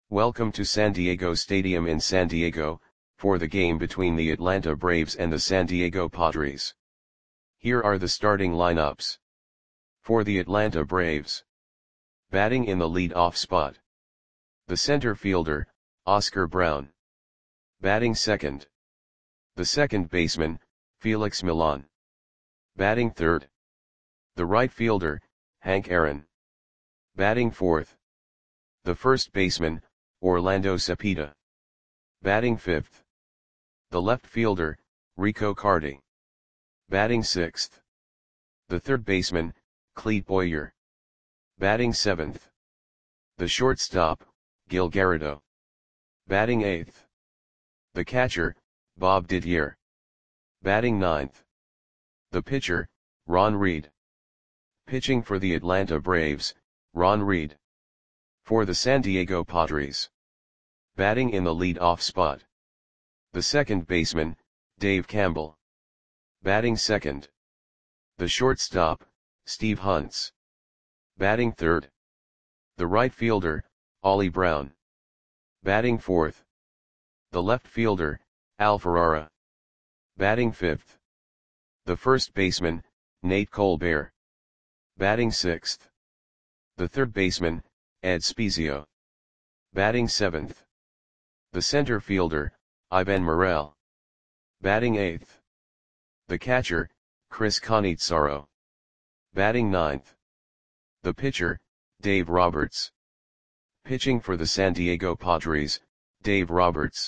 Welcome to San Diego Stadium in San Diego, for the game between the Atlanta Braves and the San Diego Padres. Here are the starting lineups. For the Atlanta Braves. Batting in the lead-off spot. The center fielder, Oscar Brown. Batting second. The second baseman, Felix Millan. Batting third. The right fielder, Hank Aaron. Batting fourth. The first baseman, Orlando Cepeda. Batting fifth. The left fielder, Rico Carty. Batting sixth. The third baseman, Clete Boyer. Batting seventh. The shortstop, Gil Garrido. Batting eighth. The catcher, Bob Didier. Batting ninth. The pitcher, Ron Reed. Pitching for the Atlanta Braves, Ron Reed. For the San Diego Padres. Batting in the lead-off spot. The second baseman, Dave Campbell. Batting second. The shortstop, Steve Hunts. Batting third. The right fielder, Ollie Brown. Batting fourth. The left fielder, Al Ferrara. Batting fifth. The first baseman, Nate Colbert. Batting sixth. The third baseman, Ed Spezio. Batting seventh. The center fielder, Ivan Morel. Batting eighth. The catcher, Chris Cannizzaro. Batting ninth. The pitcher, Dave Roberts. Pitching for the San Diego Padres, Dave Roberts.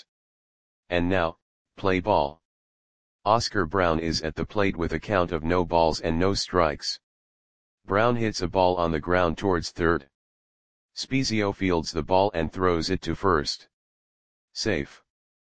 And now, play ball. Oscar Brown is at the plate with a count of no balls and no strikes. Brown hits a ball on the ground towards third. Spezio fields the ball and throws it to first. Safe.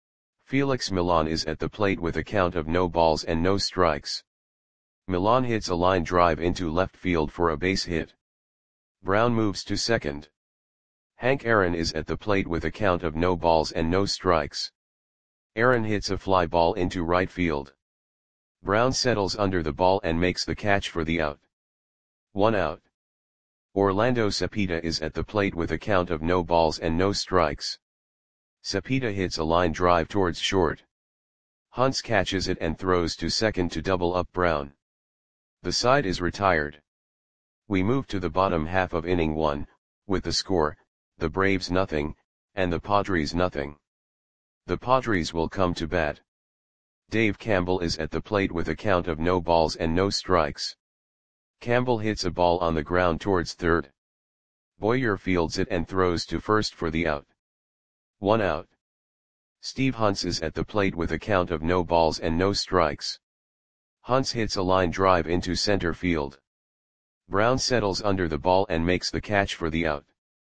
Felix Millan is at the plate with a count of no balls and no strikes. Millan hits a line drive into left field for a base hit. Brown moves to second. Hank Aaron is at the plate with a count of no balls and no strikes. Aaron hits a fly ball into right field. Brown settles under the ball and makes the catch for the out. 1 out. Orlando Cepeda is at the plate with a count of no balls and no strikes. Cepeda hits a line drive towards short. Hunts catches it and throws to second to double up Brown. The side is retired. We move to the bottom half of inning 1, with the score, the Braves nothing, and the Padres nothing. The Padres will come to bat. Dave Campbell is at the plate with a count of no balls and no strikes. Campbell hits a ball on the ground towards third. Boyer fields it and throws to first for the out. 1 out. Steve Hunts is at the plate with a count of no balls and no strikes. Hunts hits a line drive into center field. Brown settles under the ball and makes the catch for the out.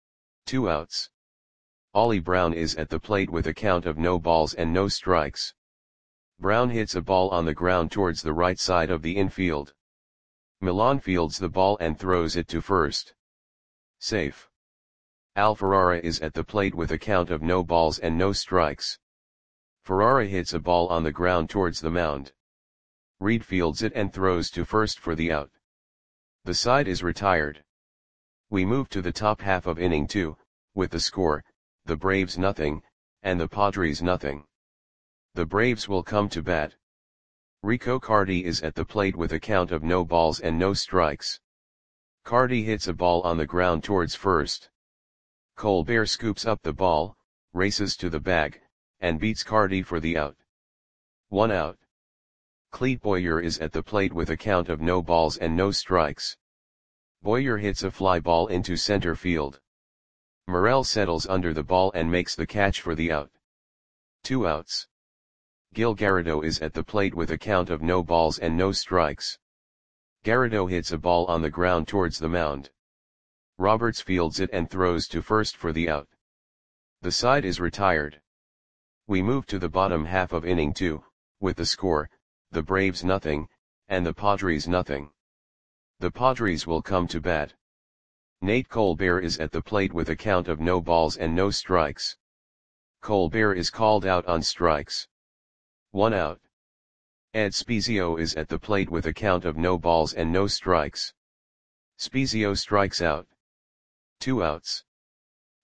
2 outs. Ollie Brown is at the plate with a count of no balls and no strikes. Brown hits a ball on the ground towards the right side of the infield. Millan fields the ball and throws it to first. Safe. Al Ferrara is at the plate with a count of no balls and no strikes. Ferrara hits a ball on the ground towards the mound. Reed fields it and throws to first for the out. The side is retired. We move to the top half of inning 2, with the score, the Braves nothing, and the Padres nothing. The Braves will come to bat. Rico Carty is at the plate with a count of no balls and no strikes. Carty hits a ball on the ground towards first. Colbert scoops up the ball, races to the bag, and beats Carty for the out. 1 out. Clete Boyer is at the plate with a count of no balls and no strikes. Boyer hits a fly ball into center field. Morel settles under the ball and makes the catch for the out. 2 outs. Gil Garrido is at the plate with a count of no balls and no strikes. Garrido hits a ball on the ground towards the mound. Roberts fields it and throws to first for the out. The side is retired. We move to the bottom half of inning 2, with the score, the Braves nothing, and the Padres nothing. The Padres will come to bat. Nate Colbert is at the plate with a count of no balls and no strikes. Colbert is called out on strikes. 1 out. Ed Spezio is at the plate with a count of no balls and no strikes. Spezio strikes out. 2 outs.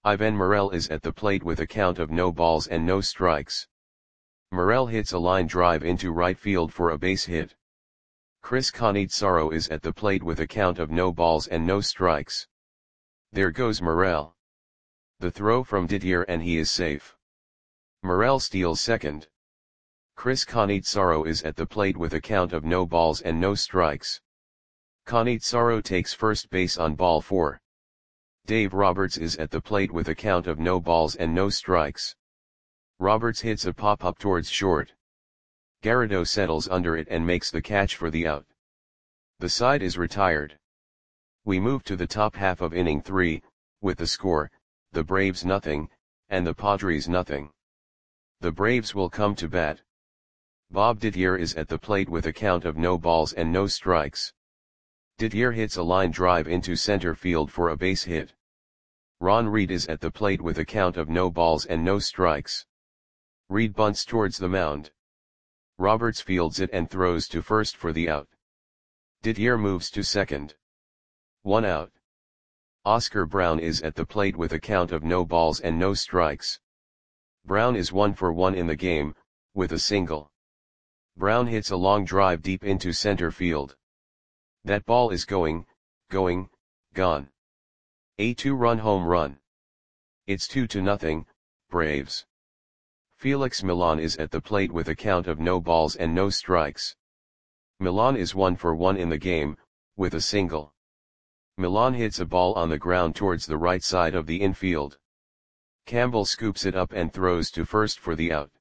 Ivan Morel is at the plate with a count of no balls and no strikes. Morel hits a line drive into right field for a base hit. Chris Cannizzaro is at the plate with a count of no balls and no strikes. There goes Morel. The throw from Didier and he is safe. Morel steals second. Chris Cannizzaro is at the plate with a count of no balls and no strikes. Cannizzaro takes first base on ball 4. Dave Roberts is at the plate with a count of no balls and no strikes. Roberts hits a pop-up towards short. Garrido settles under it and makes the catch for the out. The side is retired. We move to the top half of inning 3, with the score, the Braves nothing, and the Padres nothing. The Braves will come to bat. Bob Didier is at the plate with a count of no balls and no strikes. Didier hits a line drive into center field for a base hit. Ron Reed is at the plate with a count of no balls and no strikes. Reed bunts towards the mound. Roberts fields it and throws to first for the out. Didier moves to second. 1 out. Oscar Brown is at the plate with a count of no balls and no strikes. Brown is 1 for 1 in the game, with a single. Brown hits a long drive deep into center field. That ball is gone. A 2-run home run. It's 2-0, Braves. Felix Millan is at the plate with a count of no balls and no strikes. Millan is 1 for 1 in the game, with a single. Millan hits a ball on the ground towards the right side of the infield. Campbell scoops it up and throws to first for the out.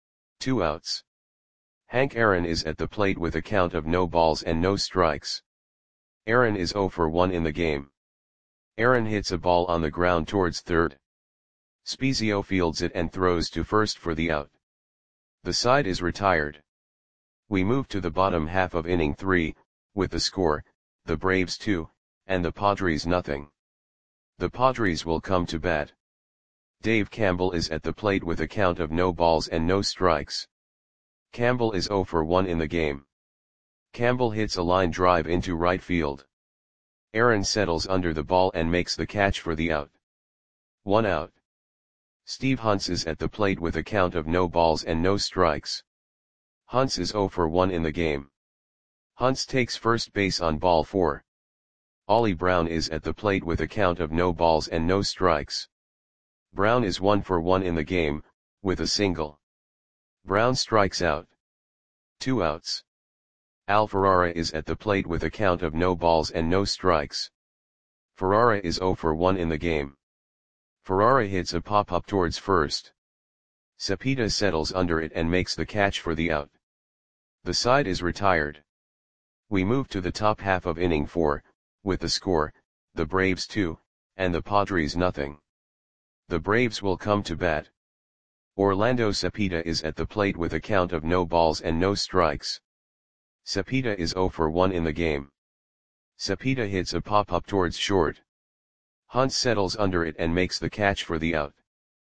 2 outs. Hank Aaron is at the plate with a count of no balls and no strikes. Aaron is 0 for 1 in the game. Aaron hits a ball on the ground towards third. Spezio fields it and throws to first for the out. The side is retired. We move to the bottom half of inning 3, with the score, the Braves 2, and the Padres nothing. The Padres will come to bat. Dave Campbell is at the plate with a count of no balls and no strikes. Campbell is 0 for 1 in the game. Campbell hits a line drive into right field. Aaron settles under the ball and makes the catch for the out. 1 out. Steve Hunts is at the plate with a count of no balls and no strikes. Hunts is 0 for 1 in the game. Hunts takes first base on ball 4. Ollie Brown is at the plate with a count of no balls and no strikes. Brown is 1 for 1 in the game, with a single. Brown strikes out. 2 outs. Al Ferrara is at the plate with a count of no balls and no strikes. Ferrara is 0 for 1 in the game. Ferrara hits a pop-up towards first. Cepeda settles under it and makes the catch for the out. The side is retired. We move to the top half of inning 4, with the score, the Braves 2, and the Padres nothing. The Braves will come to bat. Orlando Cepeda is at the plate with a count of no balls and no strikes. Cepeda is 0 for 1 in the game. Cepeda hits a pop-up towards short. Hunt settles under it and makes the catch for the out.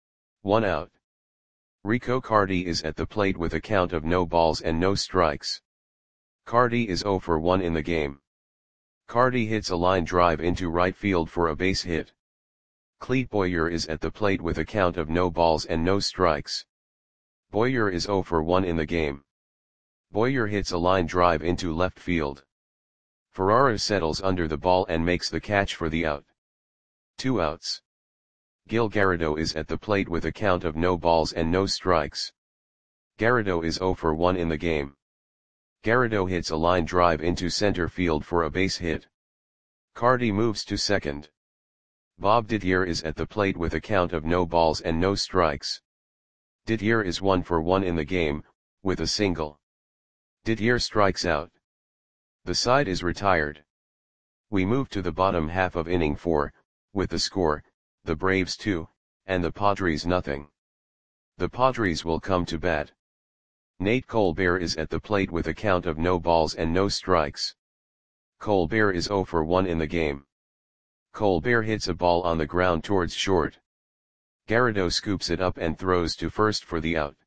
1 out. Rico Cardi is at the plate with a count of no balls and no strikes. Cardi is 0 for 1 in the game. Cardi hits a line drive into right field for a base hit. Clete Boyer is at the plate with a count of no balls and no strikes. Boyer is 0 for 1 in the game. Boyer hits a line drive into left field. Ferrara settles under the ball and makes the catch for the out. 2 outs. Gil Garrido is at the plate with a count of no balls and no strikes. Garrido is 0 for 1 in the game. Garrido hits a line drive into center field for a base hit. Cardi moves to second. Bob Didier is at the plate with a count of no balls and no strikes. Didier is 1 for 1 in the game, with a single. Didier strikes out. The side is retired. We move to the bottom half of inning 4, with the score, the Braves 2, and the Padres nothing. The Padres will come to bat. Nate Colbert is at the plate with a count of no balls and no strikes. Colbert is 0 for 1 in the game. Colbert hits a ball on the ground towards short. Garrido scoops it up and throws to first for the out.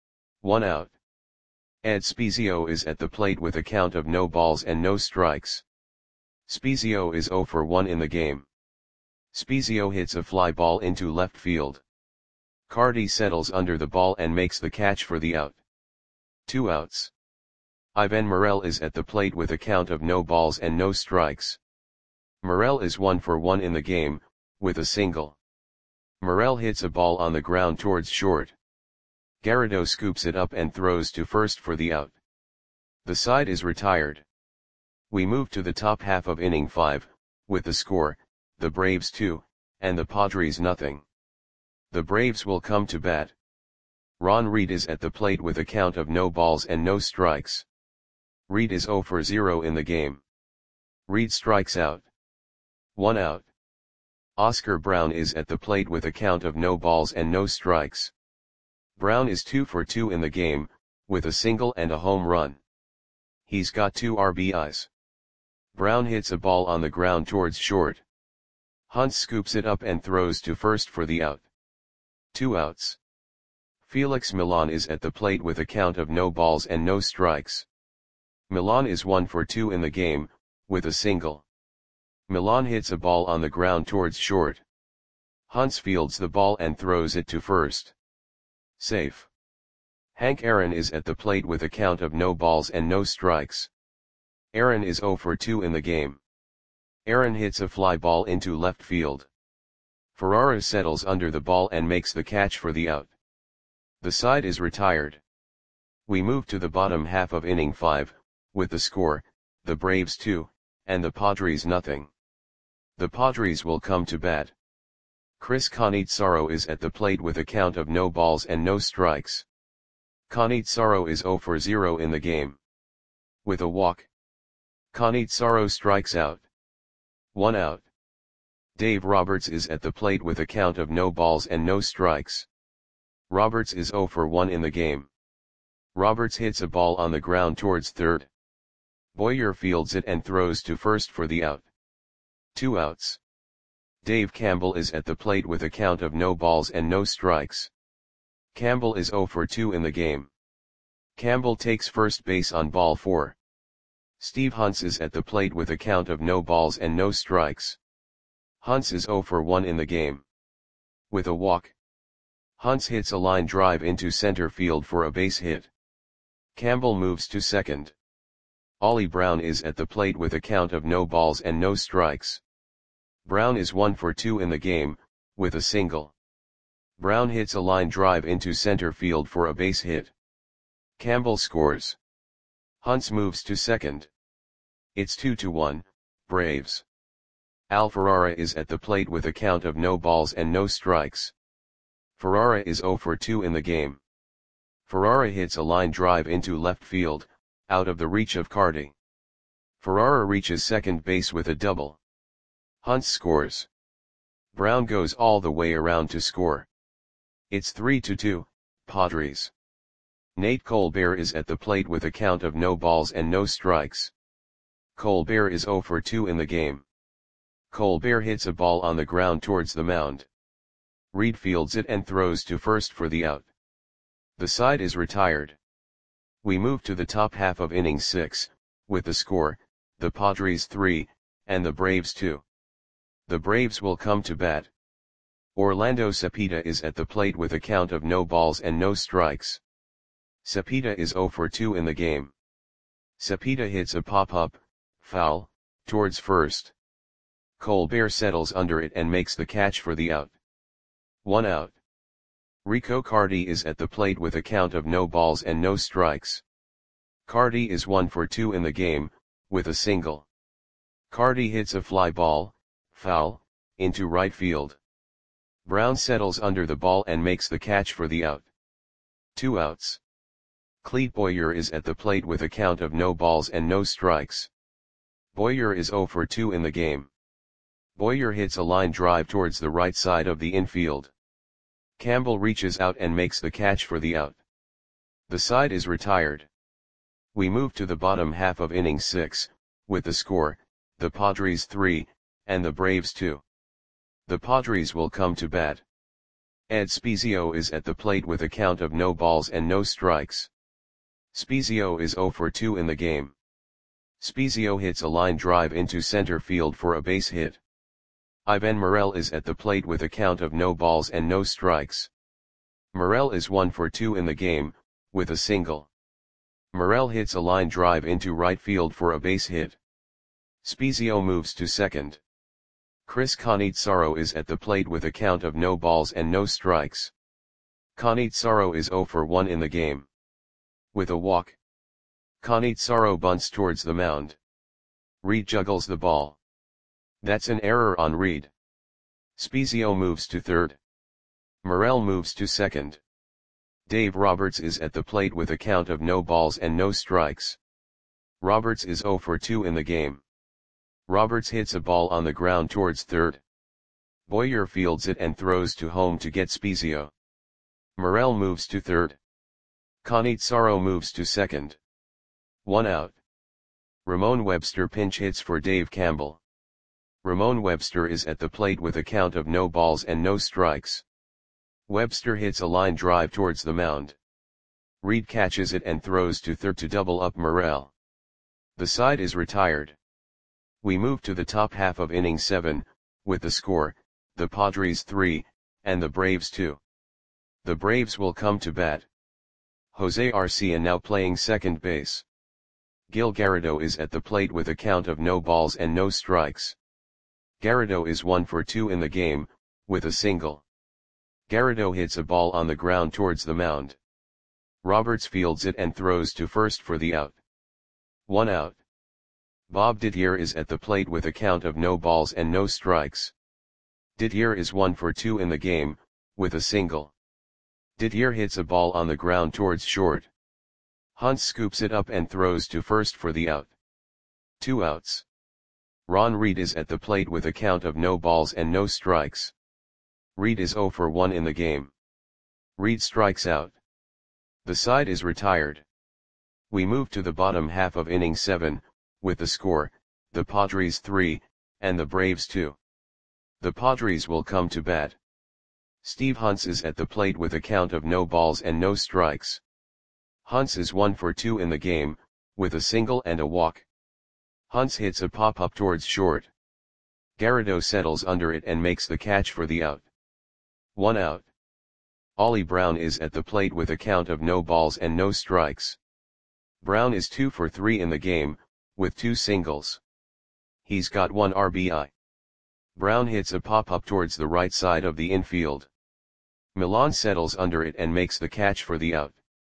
1 out. Ed Spezio is at the plate with a count of no balls and no strikes. Spezio is 0 for 1 in the game. Spezio hits a fly ball into left field. Cardi settles under the ball and makes the catch for the out. 2 outs. Ivan Morel is at the plate with a count of no balls and no strikes. Morel is 1 for 1 in the game, with a single. Morel hits a ball on the ground towards short. Garrido scoops it up and throws to first for the out. The side is retired. We move to the top half of inning 5, with the score, the Braves 2, and the Padres nothing. The Braves will come to bat. Ron Reed is at the plate with a count of no balls and no strikes. Reed is 0 for 0 in the game. Reed strikes out. 1 out. Oscar Brown is at the plate with a count of no balls and no strikes. Brown is 2 for 2 in the game, with a single and a home run. He's got 2 RBIs. Brown hits a ball on the ground towards short. Hunt scoops it up and throws to first for the out. 2 outs. Felix Milan is at the plate with a count of no balls and no strikes. Milan is 1 for 2 in the game, with a single. Milan hits a ball on the ground towards short. Hunt fields the ball and throws it to first. Safe. Hank Aaron is at the plate with a count of no balls and no strikes. Aaron is 0 for 2 in the game. Aaron hits a fly ball into left field. Ferrara settles under the ball and makes the catch for the out. The side is retired. We move to the bottom half of inning 5, with the score, the Braves 2, and the Padres nothing. The Padres will come to bat. Chris Cannizzaro is at the plate with a count of no balls and no strikes. Cannizzaro is 0 for 0 in the game. With a walk, Cannizzaro strikes out. 1 out. Dave Roberts is at the plate with a count of no balls and no strikes. Roberts is 0 for 1 in the game. Roberts hits a ball on the ground towards third. Boyer fields it and throws to first for the out. 2 outs. Dave Campbell is at the plate with a count of no balls and no strikes. Campbell is 0 for 2 in the game. Campbell takes first base on ball 4. Steve Hunts is at the plate with a count of no balls and no strikes. Hunts is 0 for 1 in the game. With a walk, Hunts hits a line drive into center field for a base hit. Campbell moves to second. Ollie Brown is at the plate with a count of no balls and no strikes. Brown is 1 for 2 in the game, with a single. Brown hits a line drive into center field for a base hit. Campbell scores. Hunts moves to second. It's 2-1, Braves. Al Ferrara is at the plate with a count of no balls and no strikes. Ferrara is 0 for 2 in the game. Ferrara hits a line drive into left field, out of the reach of Cardi. Ferrara reaches second base with a double. Hunt scores. Brown goes all the way around to score. It's 3-2, Padres. Nate Colbert is at the plate with a count of no balls and no strikes. Colbert is 0 for 2 in the game. Colbert hits a ball on the ground towards the mound. Reed fields it and throws to first for the out. The side is retired. We move to the top half of inning 6, with the score, the Padres 3, and the Braves 2. The Braves will come to bat. Orlando Cepeda is at the plate with a count of no balls and no strikes. Cepeda is 0 for 2 in the game. Cepeda hits a pop-up, foul, towards first. Colbert settles under it and makes the catch for the out. 1 out. Rico Cardi is at the plate with a count of no balls and no strikes. Cardi is 1 for 2 in the game, with a single. Cardi hits a fly ball, foul, into right field. Brown settles under the ball and makes the catch for the out. 2 outs. Clete Boyer is at the plate with a count of no balls and no strikes. Boyer is 0 for 2 in the game. Boyer hits a line drive towards the right side of the infield. Campbell reaches out and makes the catch for the out. The side is retired. We move to the bottom half of inning 6, with the score, the Padres 3, and the Braves 2. The Padres will come to bat. Ed Spezio is at the plate with a count of no balls and no strikes. Spezio is 0 for 2 in the game. Spezio hits a line drive into center field for a base hit. Ivan Morel is at the plate with a count of no balls and no strikes. Morel is 1 for 2 in the game, with a single. Morel hits a line drive into right field for a base hit. Spezio moves to second. Chris Cannizzaro is at the plate with a count of no balls and no strikes. Cannizzaro is 0 for 1 in the game. With a walk. Cannizzaro bunts towards the mound. Reed juggles the ball. That's an error on Reed. Spezio moves to third. Morel moves to second. Dave Roberts is at the plate with a count of no balls and no strikes. Roberts is 0 for 2 in the game. Roberts hits a ball on the ground towards third. Boyer fields it and throws to home to get Spezio. Morel moves to third. Cannizzaro moves to second. 1 out. Ramon Webster pinch hits for Dave Campbell. Ramon Webster is at the plate with a count of no balls and no strikes. Webster hits a line drive towards the mound. Reed catches it and throws to third to double up Morel. The side is retired. We move to the top half of inning 7, with the score, the Padres 3, and the Braves 2. The Braves will come to bat. Jose Arcia now playing second base. Gil Garrido is at the plate with a count of no balls and no strikes. Garrido is 1 for 2 in the game, with a single. Garrido hits a ball on the ground towards the mound. Roberts fields it and throws to first for the out. 1 out. Bob Didier is at the plate with a count of no balls and no strikes. Didier is 1 for 2 in the game, with a single. Didier hits a ball on the ground towards short. Hunt scoops it up and throws to first for the out. 2 outs. Ron Reed is at the plate with a count of no balls and no strikes. Reed is 0 for 1 in the game. Reed strikes out. The side is retired. We move to the bottom half of inning 7, with the score, the Padres 3, and the Braves 2. The Padres will come to bat. Steve Hunts is at the plate with a count of no balls and no strikes. Hunts is 1 for 2 in the game, with a single and a walk. Hunts hits a pop-up towards short. Garrido settles under it and makes the catch for the out. 1 out. Ollie Brown is at the plate with a count of no balls and no strikes. Brown is 2 for 3 in the game, with 2 singles. He's got 1 RBI. Brown hits a pop-up towards the right side of the infield. Milan settles under it and makes the catch for the out.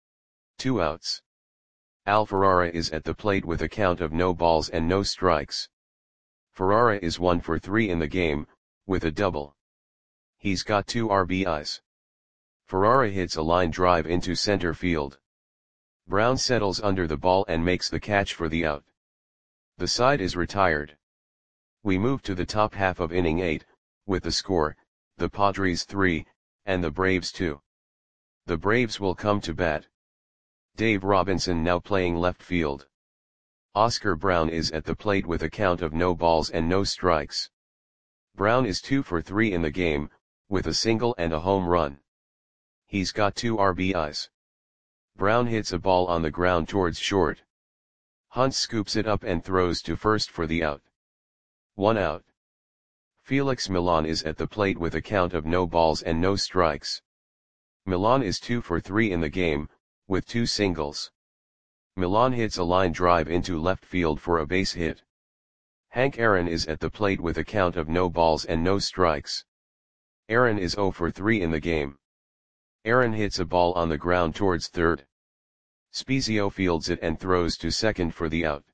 2 outs. Al Ferrara is at the plate with a count of no balls and no strikes. Ferrara is 1 for 3 in the game, with a double. He's got 2 RBIs. Ferrara hits a line drive into center field. Brown settles under the ball and makes the catch for the out. The side is retired. We move to the top half of inning 8, with the score, the Padres 3, and the Braves 2. The Braves will come to bat. Dave Robinson now playing left field. Oscar Brown is at the plate with a count of no balls and no strikes. Brown is 2 for 3 in the game, with a single and a home run. He's got 2 RBIs. Brown hits a ball on the ground towards short. Hunt scoops it up and throws to first for the out. 1 out. Felix Milan is at the plate with a count of no balls and no strikes. Milan is 2 for 3 in the game, with 2 singles. Milan hits a line drive into left field for a base hit. Hank Aaron is at the plate with a count of no balls and no strikes. Aaron is 0 for 3 in the game. Aaron hits a ball on the ground towards third. Spezio fields it and throws to second for the out.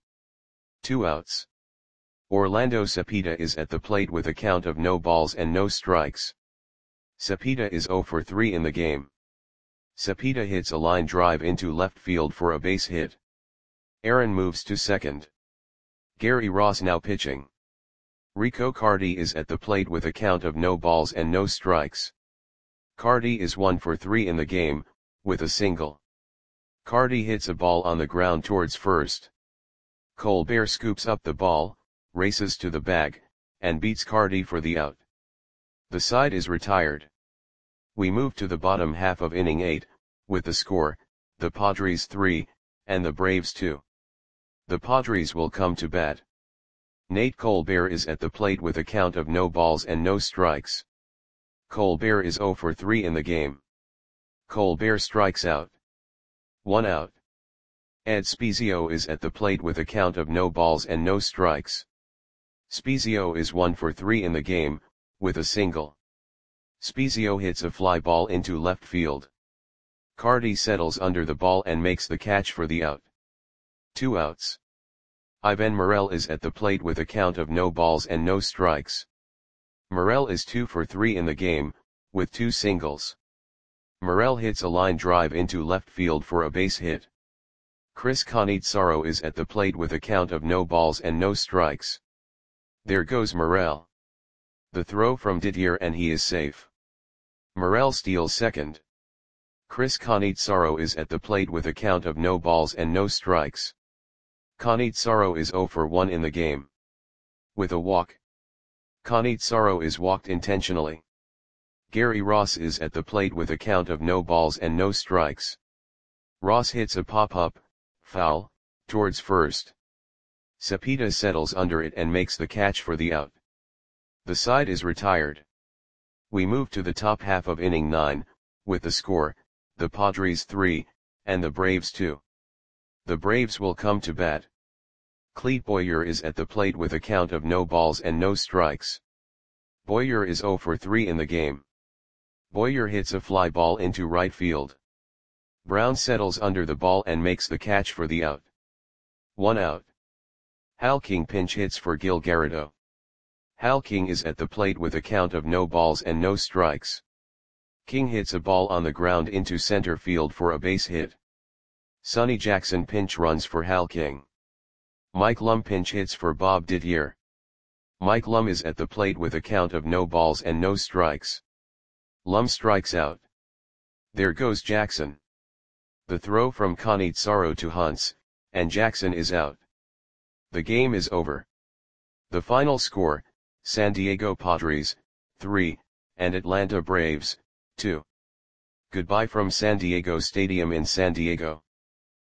2 outs. Orlando Cepeda is at the plate with a count of no balls and no strikes. Cepeda is 0 for 3 in the game. Cepeda hits a line drive into left field for a base hit. Aaron moves to second. Gary Ross now pitching. Rico Cardi is at the plate with a count of no balls and no strikes. Cardi is 1 for 3 in the game, with a single. Cardi hits a ball on the ground towards first. Colbert scoops up the ball, races to the bag, and beats Cardi for the out. The side is retired. We move to the bottom half of inning 8, with the score, the Padres 3, and the Braves 2. The Padres will come to bat. Nate Colbert is at the plate with a count of no balls and no strikes. Colbert is 0 for 3 in the game. Colbert strikes out. 1 out. Ed Spiezio is at the plate with a count of no balls and no strikes. Spiezio is 1 for 3 in the game, with a single. Spiezio hits a fly ball into left field. Cardi settles under the ball and makes the catch for the out. 2 outs. Ivan Morel is at the plate with a count of no balls and no strikes. Morel is 2 for 3 in the game, with 2 singles. Morel hits a line drive into left field for a base hit. Chris Cannizzaro is at the plate with a count of no balls and no strikes. There goes Morel. The throw from Didier and he is safe. Morel steals second. Chris Cannizzaro is at the plate with a count of no balls and no strikes. Cannizzaro is 0 for 1 in the game. With a walk. Cannizzaro is walked intentionally. Gary Ross is at the plate with a count of no balls and no strikes. Ross hits a pop-up, foul, towards first. Cepeda settles under it and makes the catch for the out. The side is retired. We move to the top half of inning 9, with the score, the Padres 3, and the Braves 2. The Braves will come to bat. Clete Boyer is at the plate with a count of no balls and no strikes. Boyer is 0 for 3 in the game. Boyer hits a fly ball into right field. Brown settles under the ball and makes the catch for the out. 1 out. Hal King pinch hits for Gil Garrido. Hal King is at the plate with a count of no balls and no strikes. King hits a ball on the ground into center field for a base hit. Sonny Jackson pinch runs for Hal King. Mike Lum pinch hits for Bob Didier. Mike Lum is at the plate with a count of no balls and no strikes. Lum strikes out. There goes Jackson. The throw from Cannizzaro to Hunts, and Jackson is out. The game is over. The final score, San Diego Padres, 3, and Atlanta Braves, 2. Goodbye from San Diego Stadium in San Diego.